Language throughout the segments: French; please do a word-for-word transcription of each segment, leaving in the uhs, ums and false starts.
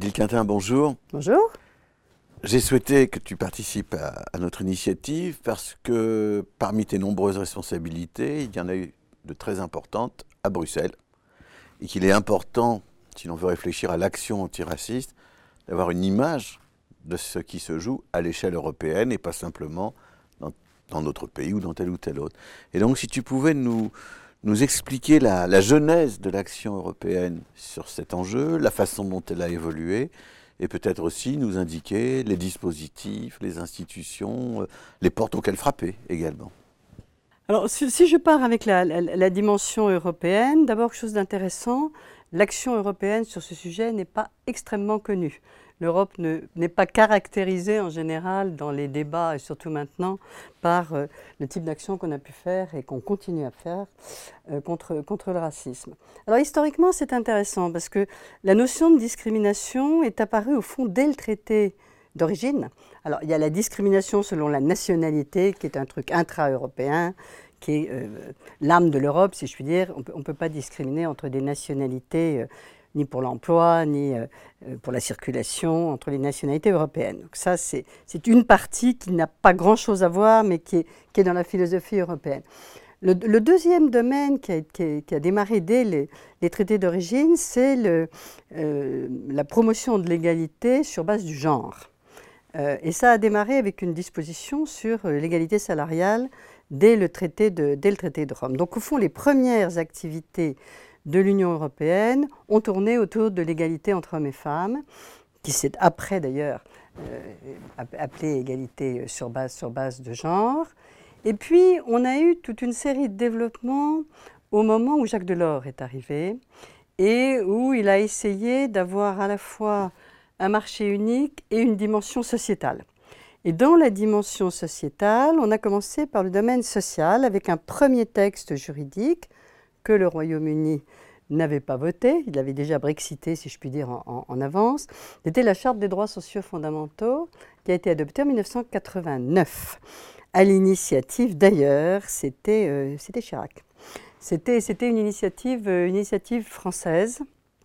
Odile Quintin, bonjour. Bonjour. J'ai souhaité que tu participes à, à notre initiative parce que parmi tes nombreuses responsabilités, il y en a eu de très importantes à Bruxelles et qu'il est important, si l'on veut réfléchir à l'action antiraciste, d'avoir une image de ce qui se joue à l'échelle européenne et pas simplement dans, dans notre pays ou dans tel ou tel autre. Et donc si tu pouvais nous, nous expliquer la, la genèse de l'action européenne sur cet enjeu, la façon dont elle a évolué, et peut-être aussi nous indiquer les dispositifs, les institutions, les portes auxquelles frapper également. Alors, si, si je pars avec la, la, la dimension européenne, d'abord, quelque chose d'intéressant, l'action européenne sur ce sujet n'est pas extrêmement connue. L'Europe n'est pas caractérisée en général dans les débats, et surtout maintenant, par euh, le type d'action qu'on a pu faire et qu'on continue à faire euh, contre, contre le racisme. Alors historiquement, c'est intéressant parce que la notion de discrimination est apparue au fond dès le traité d'origine. Alors il y a la discrimination selon la nationalité, qui est un truc intra-européen, qui est euh, l'âme de l'Europe, si je puis dire. On ne peut pas discriminer entre des nationalités euh, ni pour l'emploi, ni euh, pour la circulation entre les nationalités européennes. Donc ça, c'est une partie qui n'a pas grand-chose à voir, mais qui est, qui est dans la philosophie européenne. Le, le deuxième domaine qui a, qui a, qui a démarré dès les, les traités d'origine, c'est euh, la promotion de l'égalité sur base du genre. Euh, et ça a démarré avec une disposition sur l'égalité salariale dès le, traité de, dès le traité de Rome. Donc au fond, les premières activités de l'Union européenne ont tourné autour de l'égalité entre hommes et femmes, qui s'est après d'ailleurs euh, appelée égalité sur base, sur base de genre. Et puis on a eu toute une série de développements au moment où Jacques Delors est arrivé et où il a essayé d'avoir à la fois un marché unique et une dimension sociétale. Et dans la dimension sociétale, on a commencé par le domaine social avec un premier texte juridique que le Royaume-Uni n'avait pas voté, il avait déjà brexité, si je puis dire, en, en, en avance. C'était la Charte des droits sociaux fondamentaux qui a été adoptée en mille neuf cent quatre-vingt-neuf. À l'initiative, d'ailleurs, c'était euh, c'était Chirac. C'était c'était une initiative, euh, une initiative française.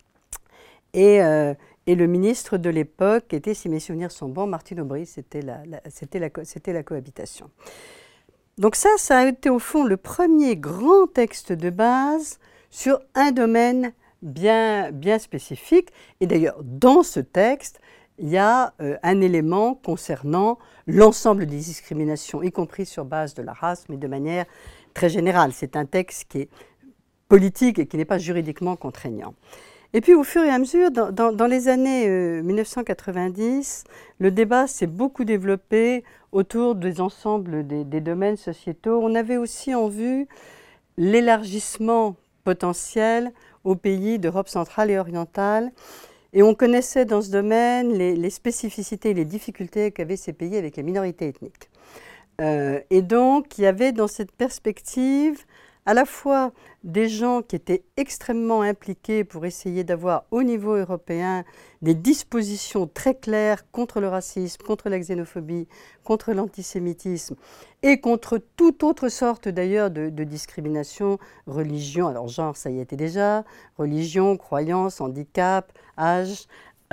Et, euh, et le ministre de l'époque était, si mes souvenirs sont bons, Martine Aubry, c'était la, la, c'était la, c'était la cohabitation. Donc ça, ça a été au fond le premier grand texte de base sur un domaine bien, bien spécifique. Et d'ailleurs, dans ce texte, il y a euh, un élément concernant l'ensemble des discriminations, y compris sur base de la race, mais de manière très générale. C'est un texte qui est politique et qui n'est pas juridiquement contraignant. Et puis au fur et à mesure, dans, dans, dans les années euh, mille neuf cent quatre-vingt-dix, le débat s'est beaucoup développé autour des ensembles des, des domaines sociétaux. On avait aussi en vue l'élargissement potentiel aux pays d'Europe centrale et orientale. Et on connaissait dans ce domaine les, les spécificités et les difficultés qu'avaient ces pays avec les minorités ethniques. Euh, et donc, il y avait dans cette perspective à la fois des gens qui étaient extrêmement impliqués pour essayer d'avoir au niveau européen des dispositions très claires contre le racisme, contre la xénophobie, contre l'antisémitisme et contre toute autre sorte d'ailleurs de, de discrimination, religion, alors genre ça y était déjà, religion, croyance, handicap, âge,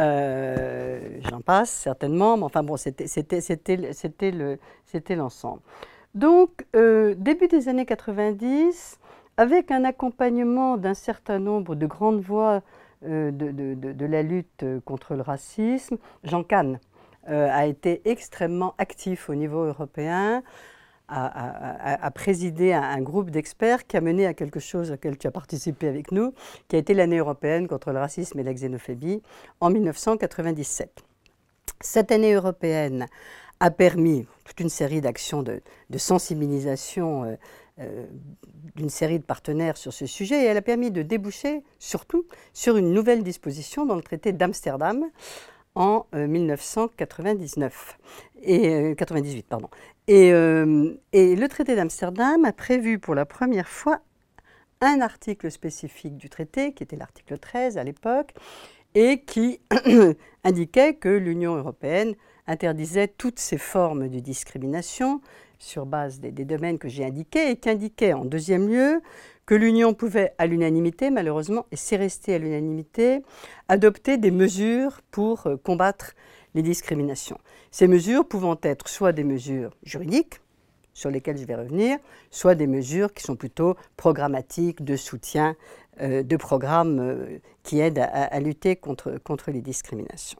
euh, j'en passe certainement, mais enfin bon, c'était, c'était, c'était, c'était, le, c'était l'ensemble. Donc, euh, début des années quatre-vingt-dix, avec un accompagnement d'un certain nombre de grandes voix euh, de, de, de, de la lutte contre le racisme, Jean Kahn euh, a été extrêmement actif au niveau européen, a, a, a présidé un, un groupe d'experts qui a mené à quelque chose auquel tu as participé avec nous, qui a été l'année européenne contre le racisme et la xénophobie en mille neuf cent quatre-vingt-dix-sept. Cette année européenne a permis toute une série d'actions de, de sensibilisation euh, euh, d'une série de partenaires sur ce sujet et elle a permis de déboucher surtout sur une nouvelle disposition dans le traité d'Amsterdam en euh, mille neuf cent quatre-vingt-dix-neuf et euh, quatre-vingt-dix-huit pardon. Et, euh, et le traité d'Amsterdam a prévu pour la première fois un article spécifique du traité qui était l'article treize à l'époque et qui indiquait que l'Union européenne interdisait toutes ces formes de discrimination sur base des, des domaines que j'ai indiqués et qui indiquait en deuxième lieu que l'Union pouvait, à l'unanimité, malheureusement, et c'est resté à l'unanimité, adopter des mesures pour euh, combattre les discriminations. Ces mesures pouvant être soit des mesures juridiques, sur lesquelles je vais revenir, soit des mesures qui sont plutôt programmatiques, de soutien, euh, de programmes euh, qui aident à, à lutter contre, contre les discriminations.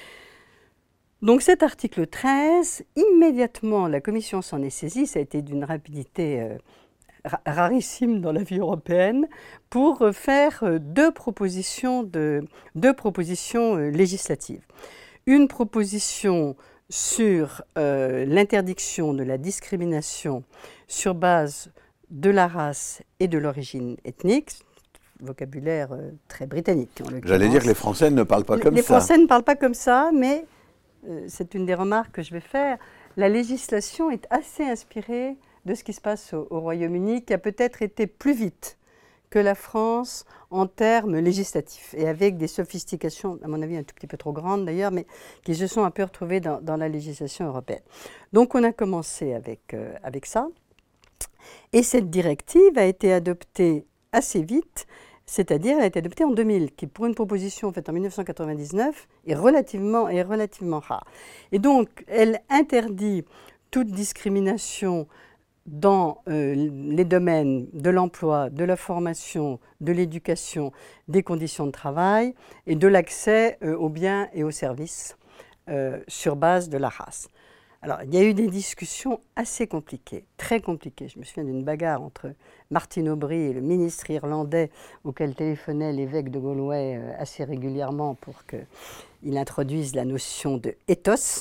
Donc cet article treize, immédiatement la Commission s'en est saisie, ça a été d'une rapidité euh, rarissime dans la vie européenne, pour faire euh, deux propositions, de, deux propositions euh, législatives. Une proposition sur euh, l'interdiction de la discrimination sur base de la race et de l'origine ethnique, vocabulaire euh, très britannique. J'allais dire que les Français ne parlent pas comme les ça. Les Français ne parlent pas comme ça, mais euh, c'est une des remarques que je vais faire. La législation est assez inspirée de ce qui se passe au, au Royaume-Uni, qui a peut-être été plus vite que la France en termes législatifs, et avec des sophistications, à mon avis un tout petit peu trop grandes d'ailleurs, mais qui se sont un peu retrouvées dans, dans la législation européenne. Donc on a commencé avec, euh, avec ça, et cette directive a été adoptée assez vite, c'est-à-dire elle a été adoptée en deux mille, qui pour une proposition faite en mille neuf cent quatre-vingt-dix-neuf est relativement, est relativement rare. Et donc elle interdit toute discrimination dans euh, les domaines de l'emploi, de la formation, de l'éducation, des conditions de travail et de l'accès euh, aux biens et aux services euh, sur base de la race. Alors, il y a eu des discussions assez compliquées, très compliquées. Je me souviens d'une bagarre entre Martin Aubry et le ministre irlandais auquel téléphonait l'évêque de Galway euh, assez régulièrement pour qu'il introduise la notion de ethos.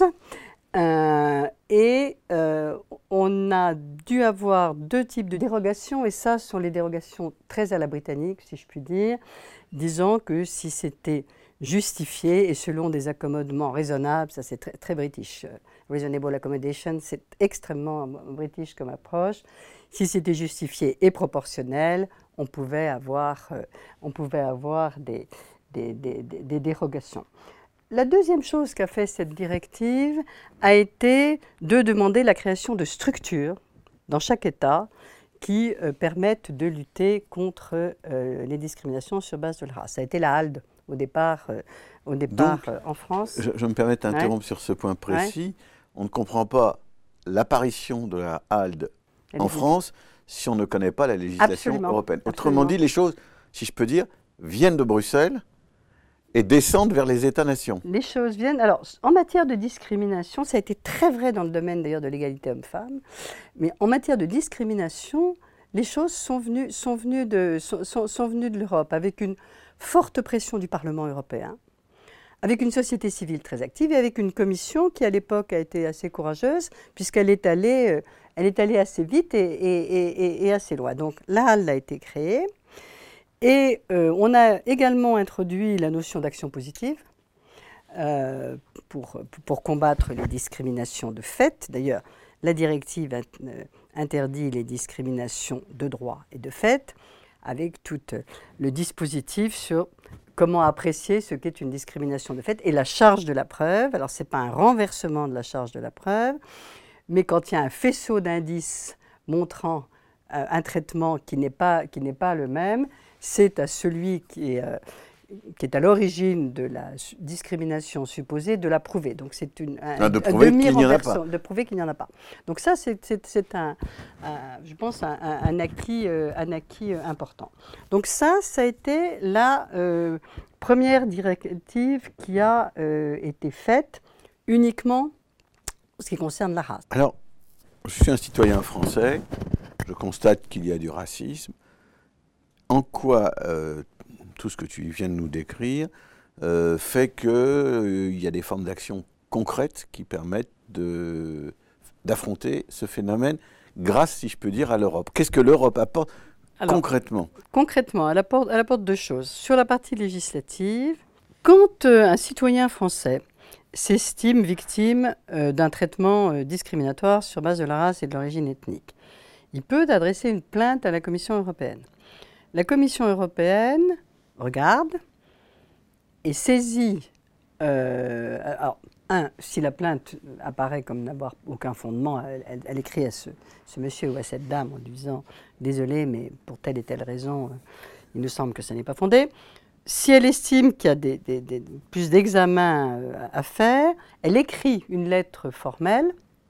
Euh, et euh, on a dû avoir deux types de dérogations, et ça sont les dérogations très à la britannique, si je puis dire, disant que si c'était justifié et selon des accommodements raisonnables, ça c'est très, très british, reasonable accommodation, c'est extrêmement british comme approche, si c'était justifié et proportionnel, on pouvait avoir, euh, on pouvait avoir des, des, des, des, des dérogations. La deuxième chose qu'a fait cette directive a été de demander la création de structures dans chaque État qui euh, permettent de lutter contre euh, les discriminations sur base de la race. Ça a été la H A L D au départ, euh, au départ Donc, euh, en France. Je, je me permets d'interrompre ouais. sur ce point précis. Ouais. On ne comprend pas l'apparition de la H A L D Elle en France si on ne connaît pas la législation Absolument. européenne. Absolument. Autrement dit, les choses, si je peux dire, viennent de Bruxelles et descendent vers les États-nations. Les choses viennent... Alors, en matière de discrimination, ça a été très vrai dans le domaine d'ailleurs de l'égalité homme-femme, mais en matière de discrimination, les choses sont venues, sont venues de, sont, sont, sont venues de l'Europe, avec une forte pression du Parlement européen, avec une société civile très active et avec une commission qui, à l'époque, a été assez courageuse, puisqu'elle est allée, elle est allée assez vite et, et, et, et assez loin. Donc, la H A L D a été créée. Et euh, on a également introduit la notion d'action positive euh, pour, pour combattre les discriminations de fait. D'ailleurs, la directive euh, interdit les discriminations de droit et de fait, avec tout le dispositif sur comment apprécier ce qu'est une discrimination de fait et la charge de la preuve. Alors, ce n'est pas un renversement de la charge de la preuve, mais quand il y a un faisceau d'indices montrant euh, un traitement qui n'est pas, qui n'est pas le même, c'est à celui qui est, euh, qui est à l'origine de la discrimination supposée de la prouver. Donc c'est une un, ah, de prouver qu'il n'y en a pas. De prouver qu'il n'y en a pas. Donc ça, c'est, c'est, c'est un, un, je pense, un, un acquis, euh, un acquis euh, important. Donc ça, ça a été la euh, première directive qui a euh, été faite uniquement en ce qui concerne la race. Alors, je suis un citoyen français, je constate qu'il y a du racisme. En quoi euh, tout ce que tu viens de nous décrire euh, fait qu'il euh, y a des formes d'action concrètes qui permettent de, d'affronter ce phénomène grâce, si je peux dire, à l'Europe. Qu'est-ce que l'Europe apporte Alors, concrètement Concrètement, elle apporte, elle apporte deux choses. Sur la partie législative, quand euh, un citoyen français s'estime victime euh, d'un traitement euh, discriminatoire sur base de la race et de l'origine ethnique, il peut adresser une plainte à la Commission européenne. La Commission européenne regarde et saisit, euh, alors, un, si la plainte apparaît comme n'avoir aucun fondement, elle, elle, elle écrit à ce, ce monsieur ou à cette dame en lui disant « Désolé, mais pour telle et telle raison, euh, il nous semble que ça n'est pas fondé ». Si elle estime qu'il y a des, des, des, plus d'examens euh, à faire, elle écrit une lettre formelle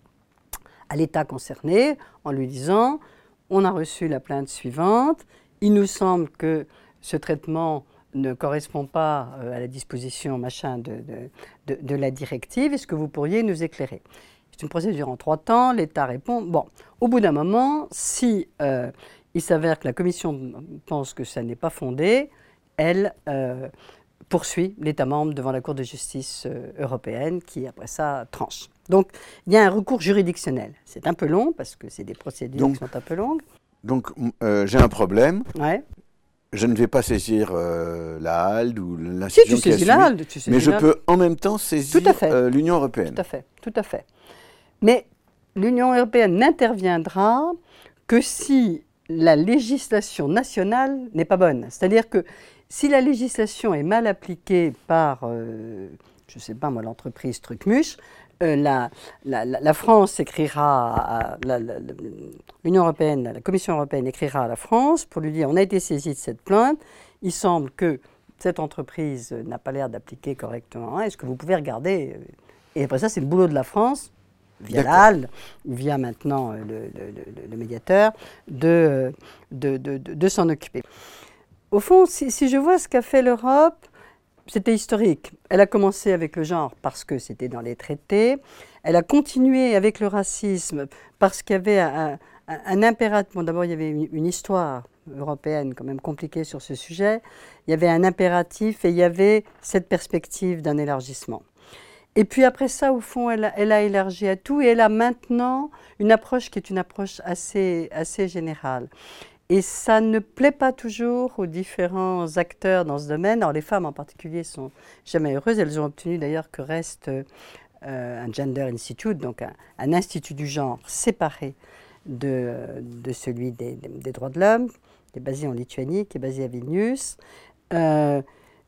à l'État concerné en lui disant « On a reçu la plainte suivante, il nous semble que ce traitement ne correspond pas à la disposition machin de, de, de, de la directive, est-ce que vous pourriez nous éclairer ?» C'est une procédure en trois temps, l'État répond. Bon, au bout d'un moment, si euh, il s'avère que la Commission pense que ça n'est pas fondé, elle euh, poursuit l'État membre devant la Cour de justice euh, européenne qui, après ça, tranche. Donc, il y a un recours juridictionnel. C'est un peu long parce que c'est des procédures donc, qui sont un peu longues. Donc, euh, j'ai un problème. Ouais. Je ne vais pas saisir euh, la Halde ou l'institution si, tu qui a saisis la Halde, tu saisis, mais je peux en même temps saisir euh, l'Union européenne. Tout à fait, tout à fait. Mais l'Union européenne n'interviendra que si la législation nationale n'est pas bonne. C'est-à-dire que si la législation est mal appliquée par, euh, je ne sais pas moi, l'entreprise Trucmuche, euh, la, la, la, la France écrira, l'Union européenne, la Commission européenne écrira à la France pour lui dire on a été saisi de cette plainte, il semble que cette entreprise n'a pas l'air d'appliquer correctement, est-ce que vous pouvez regarder? Et après ça, c'est le boulot de la France, via la Halde, ou via maintenant le, le, le, le médiateur, de, de, de, de, de s'en occuper. Au fond, si, si je vois ce qu'a fait l'Europe, c'était historique. Elle a commencé avec le genre parce que c'était dans les traités. Elle a continué avec le racisme parce qu'il y avait un, un, un impératif. Bon, d'abord, il y avait une, une histoire européenne quand même compliquée sur ce sujet. Il y avait un impératif et il y avait cette perspective d'un élargissement. Et puis après ça, au fond, elle a, elle a élargi à tout et elle a maintenant une approche qui est une approche assez, assez générale. Et ça ne plaît pas toujours aux différents acteurs dans ce domaine. Alors les femmes en particulier sont jamais heureuses. Elles ont obtenu d'ailleurs que reste euh, un Gender Institute, donc un, un institut du genre séparé de, de celui des, des, des droits de l'homme, qui est basé en Lituanie, qui est basé à Vilnius. Euh,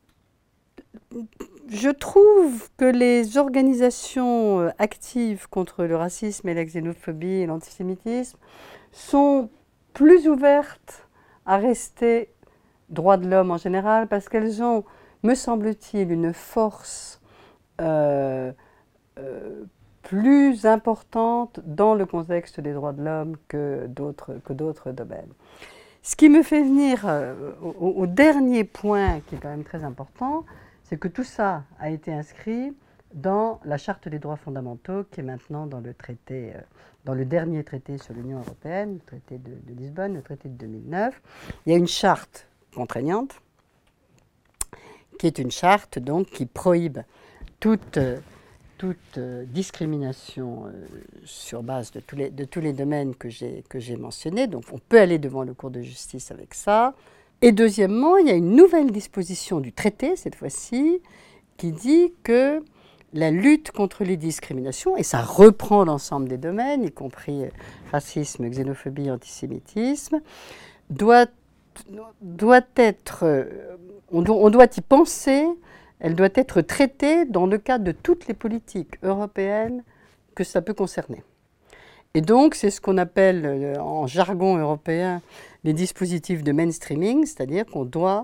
je trouve que les organisations actives contre le racisme et la xénophobie et l'antisémitisme sont plus ouvertes à rester droits de l'homme en général, parce qu'elles ont, me semble-t-il, une force euh, euh, plus importante dans le contexte des droits de l'homme que d'autres que d'autres domaines. Ce qui me fait venir euh, au, au dernier point, qui est quand même très important, c'est que tout ça a été inscrit dans la Charte des droits fondamentaux, qui est maintenant dans le traité, euh, dans le dernier traité sur l'Union européenne, le traité de, de Lisbonne, le traité de deux mille neuf. Il y a une charte contraignante, qui est une charte donc qui prohibe toute, euh, toute euh, discrimination euh, sur base de tous les, de tous les domaines que j'ai que j'ai mentionnés. Donc on peut aller devant le cours de justice avec ça. Et deuxièmement, il y a une nouvelle disposition du traité, cette fois-ci, qui dit que la lutte contre les discriminations, et ça reprend l'ensemble des domaines, y compris racisme, xénophobie, antisémitisme, doit, doit être, on doit, on doit y penser, elle doit être traitée dans le cadre de toutes les politiques européennes que ça peut concerner. Et donc, c'est ce qu'on appelle en jargon européen les dispositifs de mainstreaming, c'est-à-dire qu'on doit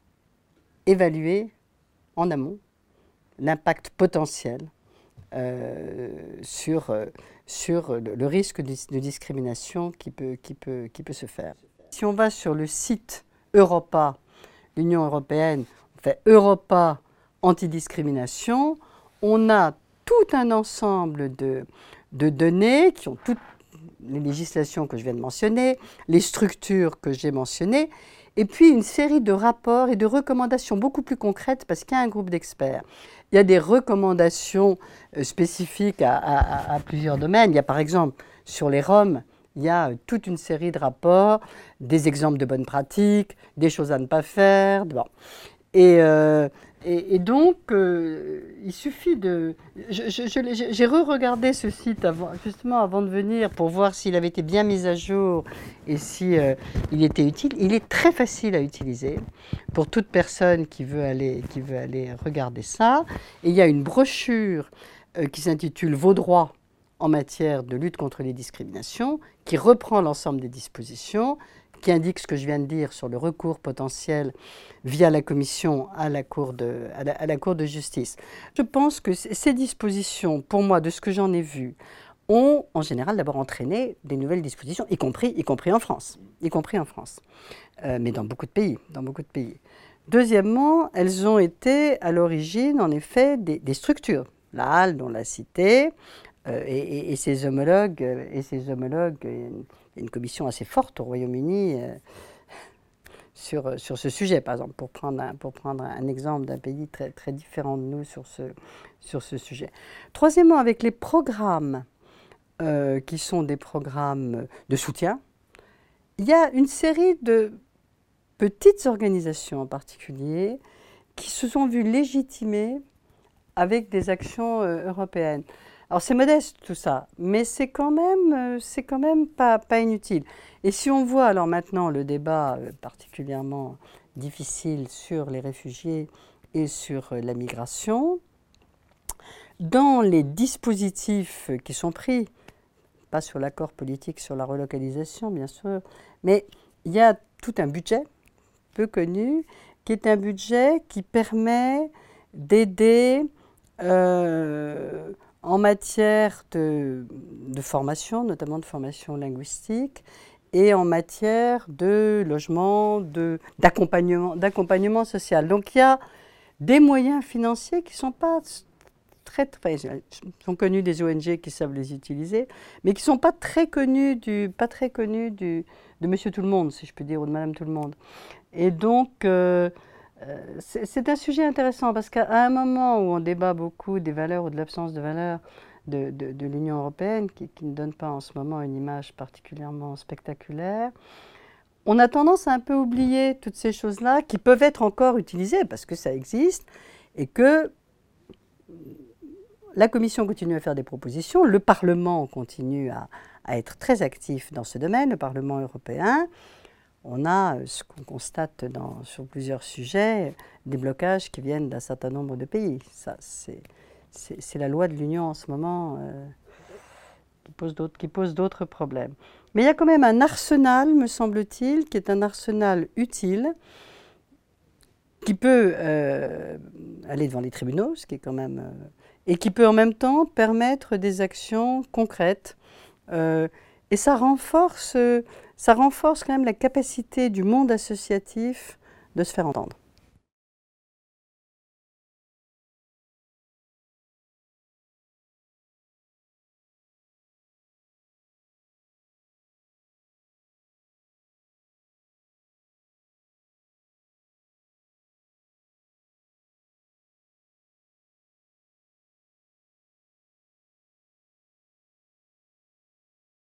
évaluer en amont l'impact potentiel euh, sur, euh, sur le, le risque de, de discrimination qui peut, qui, peut, qui peut se faire. Si on va sur le site Europa, l'Union européenne, on fait Europa antidiscrimination, on a tout un ensemble de, de données qui ont toutes les législations que je viens de mentionner, les structures que j'ai mentionnées, et puis une série de rapports et de recommandations beaucoup plus concrètes parce qu'il y a un groupe d'experts. Il y a des recommandations spécifiques à, à, à plusieurs domaines. Il y a par exemple sur les Roms, il y a toute une série de rapports, des exemples de bonnes pratiques, des choses à ne pas faire. Bon. Et, euh, et, et donc, euh, il suffit de... J'ai re-regardé ce site avant, justement avant de venir pour voir s'il avait été bien mis à jour et si euh, il était utile. Il est très facile à utiliser pour toute personne qui veut aller, qui veut aller regarder ça. Et il y a une brochure euh, qui s'intitule « Vos droits en matière de lutte contre les discriminations », qui reprend l'ensemble des dispositions, qui indique ce que je viens de dire sur le recours potentiel via la Commission à la Cour de, à la, à la Cour de justice. Je pense que ces dispositions, pour moi, de ce que j'en ai vu, ont en général d'abord entraîné des nouvelles dispositions, y compris, y compris en France, y compris en France, euh, mais dans beaucoup de pays, dans beaucoup de pays. Deuxièmement, elles ont été à l'origine, en effet, des, des structures. La Halle, on l'a cité, euh, et, et, et ses homologues, et ses homologues, une, une commission assez forte au Royaume-Uni euh, sur, sur ce sujet, par exemple, pour prendre un, pour prendre un exemple d'un pays très, très différent de nous sur ce, sur ce sujet. Troisièmement, avec les programmes, euh, qui sont des programmes de soutien, il y a une série de petites organisations en particulier qui se sont vues légitimées avec des actions euh, européennes. Alors c'est modeste tout ça, mais c'est quand même, euh, c'est quand même pas, pas inutile. Et si on voit alors maintenant le débat euh, particulièrement difficile sur les réfugiés et sur euh, la migration, dans les dispositifs qui sont pris, pas sur l'accord politique sur la relocalisation bien sûr, mais il y a tout un budget peu connu, qui est un budget qui permet d'aider euh, en matière de, de formation, notamment de formation linguistique, et en matière de logement, de, d'accompagnement, d'accompagnement social. Donc il y a des moyens financiers qui ne sont pas très, très... sont connus des O N G qui savent les utiliser, mais qui ne sont pas très connus, du, pas très connus du, de Monsieur Tout-le-Monde, si je peux dire, ou de Madame Tout-le-Monde. Et donc, euh, c'est, c'est un sujet intéressant parce qu'à un moment où on débat beaucoup des valeurs ou de l'absence de valeurs de, de, de l'Union européenne, qui, qui ne donne pas en ce moment une image particulièrement spectaculaire, on a tendance à un peu oublier toutes ces choses-là qui peuvent être encore utilisées parce que ça existe et que la Commission continue à faire des propositions, le Parlement continue à, à être très actif dans ce domaine, le Parlement européen. On a, ce qu'on constate dans, sur plusieurs sujets, des blocages qui viennent d'un certain nombre de pays. Ça, c'est, c'est, c'est la loi de l'Union en ce moment euh, qui pose d'autres, qui pose d'autres problèmes. Mais il y a quand même un arsenal, me semble-t-il, qui est un arsenal utile, qui peut euh, aller devant les tribunaux, ce qui est quand même... Euh, et qui peut en même temps permettre des actions concrètes. Euh, et ça renforce... Euh, Ça renforce quand même la capacité du monde associatif de se faire entendre.